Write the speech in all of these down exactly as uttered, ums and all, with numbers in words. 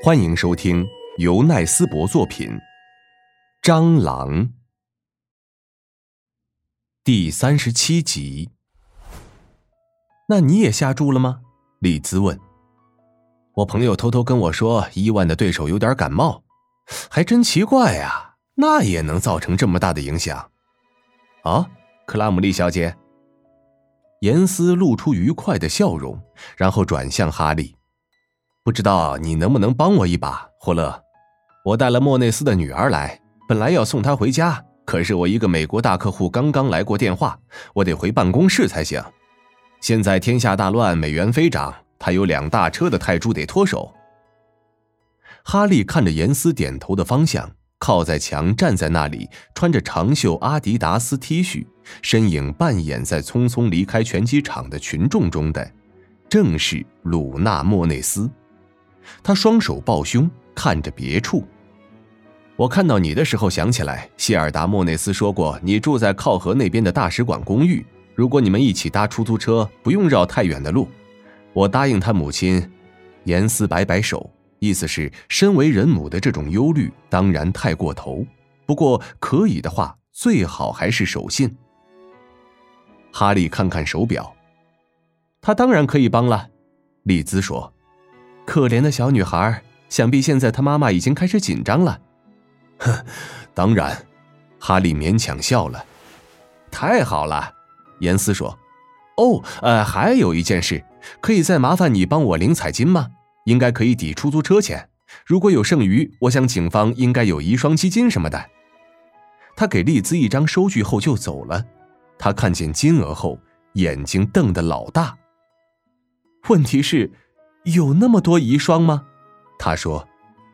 欢迎收听由奈斯伯作品《蟑螂》第三十七集。那你也下注了吗？李兹问。我朋友偷偷跟我说，伊万的对手有点感冒，还真奇怪呀，那也能造成这么大的影响。啊，克拉姆利小姐。严斯露出愉快的笑容，然后转向哈利。不知道你能不能帮我一把，霍勒？我带了莫内斯的女儿来，本来要送她回家，可是我一个美国大客户刚刚来过电话，我得回办公室才行。现在天下大乱，美元飞涨，他有两大车的泰铢得脱手。哈利看着严斯点头的方向，靠在墙站在那里，穿着长袖阿迪达斯 T 恤，身影扮演在匆匆离开拳击场的群众中的，正是鲁纳莫内斯。他双手抱胸，看着别处。我看到你的时候想起来，谢尔达莫内斯说过你住在靠河那边的大使馆公寓，如果你们一起搭出租车，不用绕太远的路。我答应他母亲。严斯摆摆手，意思是身为人母的这种忧虑当然太过头，不过可以的话最好还是守信。哈利看看手表，他当然可以帮了。丽兹说，可怜的小女孩，想必现在她妈妈已经开始紧张了。哼，当然。哈利勉强笑了。太好了，严斯说。哦，呃，还有一件事，可以再麻烦你帮我领彩金吗？应该可以抵出租车钱。如果有剩余，我想警方应该有遗孀基金什么的。他给丽兹一张收据后就走了。他看见金额后，眼睛瞪得老大。问题是，有那么多遗孀吗？他说。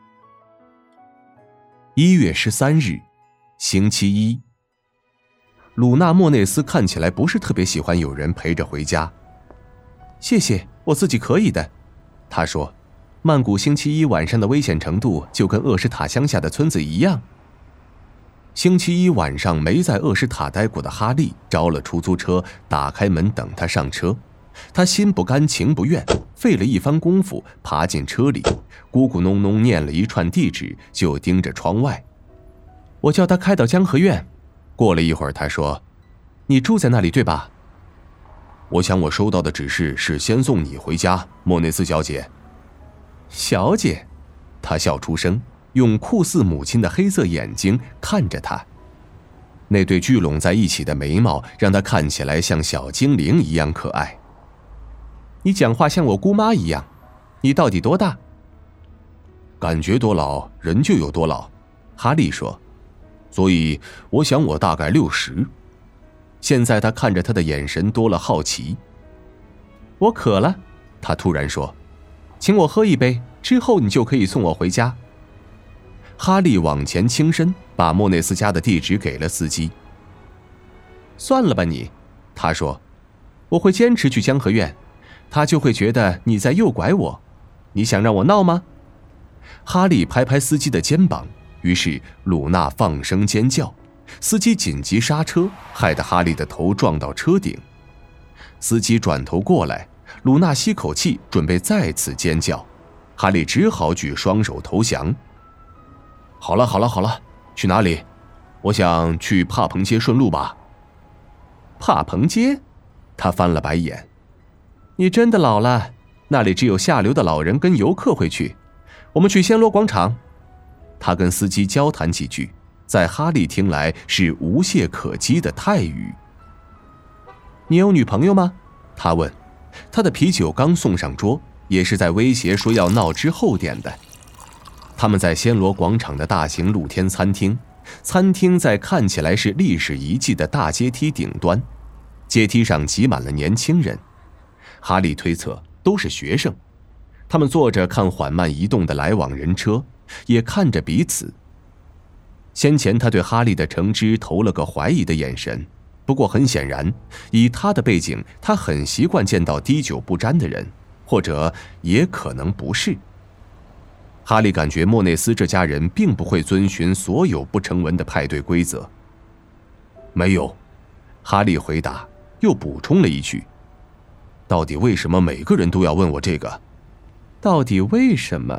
一月十三日，星期一。鲁纳莫内斯看起来不是特别喜欢有人陪着回家。谢谢，我自己可以的。他说，曼谷星期一晚上的危险程度就跟厄什塔乡下的村子一样。星期一晚上没在厄什塔待过的哈利招了出租车，打开门等他上车。他心不甘情不愿，费了一番功夫爬进车里，咕咕哝哝念了一串地址，就盯着窗外。我叫他开到江河苑。过了一会儿他说，你住在那里对吧？我想我收到的指示是先送你回家，莫内斯小姐。小姐？他笑出声，用酷似母亲的黑色眼睛看着他。那对聚拢在一起的眉毛让他看起来像小精灵一样可爱。你讲话像我姑妈一样。你到底多大？感觉多老，人就有多老，哈利说。所以我想我大概六十。现在他看着他的眼神多了好奇。我渴了，他突然说，请我喝一杯，之后你就可以送我回家。哈利往前倾身，把莫内斯家的地址给了司机。算了吧你，他说，我会坚持去江河苑，他就会觉得你在诱拐我。你想让我闹吗？哈利拍拍司机的肩膀，于是鲁纳放声尖叫，司机紧急刹车，害得哈利的头撞到车顶。司机转头过来，鲁纳吸口气，准备再次尖叫，哈利只好举双手投降。好了好了好了，去哪里？我想去帕蓬街顺路吧。帕蓬街？他翻了白眼。你真的老了，那里只有下流的老人跟游客会去。我们去暹罗广场。他跟司机交谈几句，在哈利听来是无懈可击的泰语。你有女朋友吗？他问。他的啤酒刚送上桌，也是在威胁说要闹之后点的。他们在暹罗广场的大型露天餐厅，餐厅在看起来是历史遗迹的大阶梯顶端，阶梯上挤满了年轻人。哈利推测都是学生，他们坐着看缓慢移动的来往人车，也看着彼此。先前他对哈利的橙汁投了个怀疑的眼神，不过很显然，以他的背景，他很习惯见到滴酒不沾的人，或者也可能不是。哈利感觉莫内斯这家人并不会遵循所有不成文的派对规则。没有，哈利回答，又补充了一句，到底为什么每个人都要问我这个？到底为什么？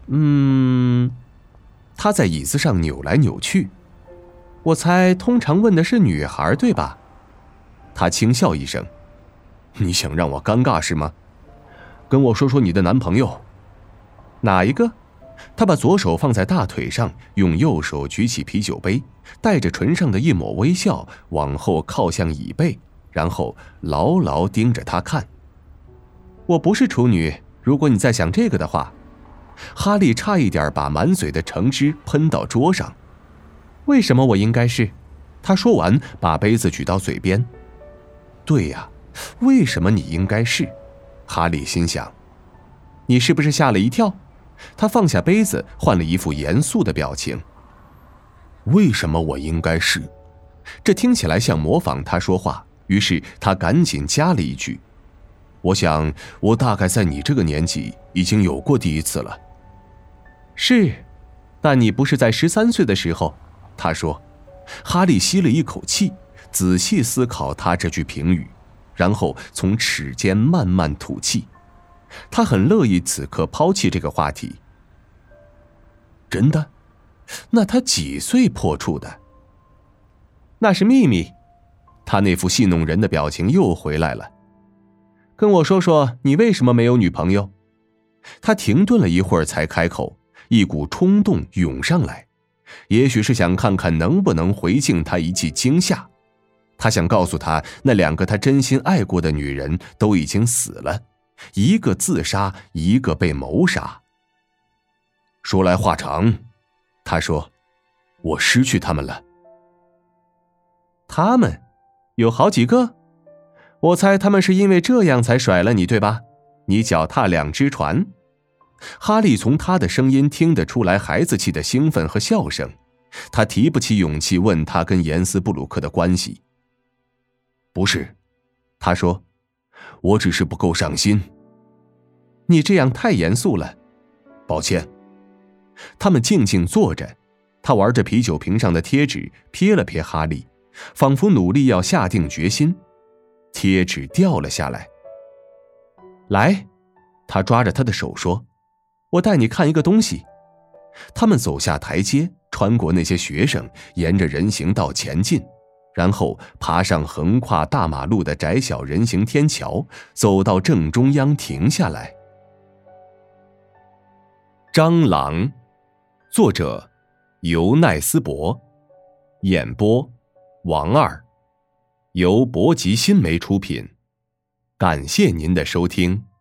嗯，他在椅子上扭来扭去。我猜通常问的是女孩，对吧？他轻笑一声。你想让我尴尬是吗？跟我说说你的男朋友。哪一个？他把左手放在大腿上，用右手举起啤酒杯，带着唇上的一抹微笑，往后靠向椅背，然后牢牢盯着他看。我不是处女，如果你在想这个的话。哈利差一点把满嘴的橙汁喷到桌上。为什么我应该是？他说完，把杯子举到嘴边。对呀，为什么你应该是？哈利心想。你是不是吓了一跳？他放下杯子，换了一副严肃的表情。为什么我应该是？这听起来像模仿他说话，于是他赶紧加了一句：我想我大概在你这个年纪已经有过第一次了。是，但你不是在十三岁的时候，他说。哈利吸了一口气，仔细思考他这句评语，然后从齿间慢慢吐气。他很乐意此刻抛弃这个话题。真的？那他几岁破处的？那是秘密。他那副戏弄人的表情又回来了。跟我说说你为什么没有女朋友？他停顿了一会儿才开口，一股冲动涌上来，也许是想看看能不能回敬他一记惊吓。他想告诉他，那两个他真心爱过的女人都已经死了，一个自杀，一个被谋杀。说来话长，他说，我失去他们了。他们？有好几个？我猜他们是因为这样才甩了你，对吧？你脚踏两只船。哈利从他的声音听得出来孩子气的兴奋和笑声，他提不起勇气问他跟严斯布鲁克的关系。不是，他说，我只是不够上心。你这样太严肃了，抱歉。他们静静坐着，他玩着啤酒瓶上的贴纸，瞥了瞥哈利，仿佛努力要下定决心。贴纸掉了下来。来，他抓着他的手说，我带你看一个东西。他们走下台阶，穿过那些学生，沿着人行道前进，然后爬上横跨大马路的窄小人行天桥，走到正中央停下来。蟑螂，作者尤奈斯伯，演播王二，由博吉新媒出品。感谢您的收听。